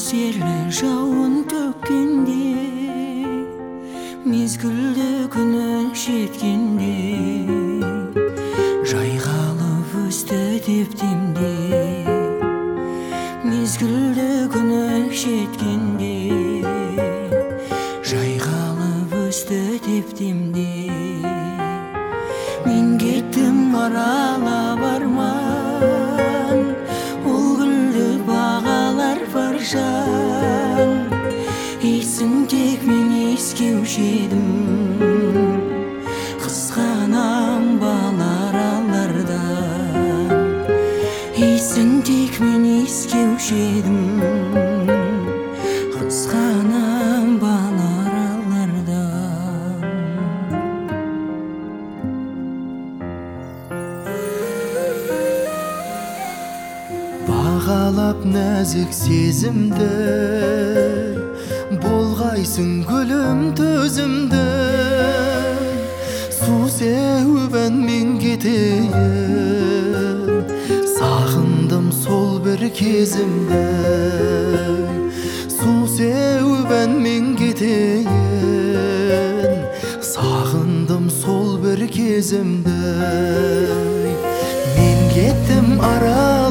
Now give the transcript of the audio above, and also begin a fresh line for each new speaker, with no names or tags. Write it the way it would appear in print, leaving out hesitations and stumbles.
seller жауын төккенде, мезгілді күнің жеткенде, жайғалып өсті тептемде. Мезгілді күнің жеткенде, жайғалып өсті тептемде. Мен кеттім аралап арман, ол гүлді бағалар бар жан. Есің тек мен ескеуші едім, қызғанам балар алардан. Есің тек мен ескеуші едім, қызғанам балар алардан.
Бағалап нәзік сезімді, болғайсың гүлім төзімді. Су сеуіп мен кетейін, сағындым сол бір кезімді. Су сеуіп мен кетейін, сағындым сол бір кезімді. Мен кеттім ара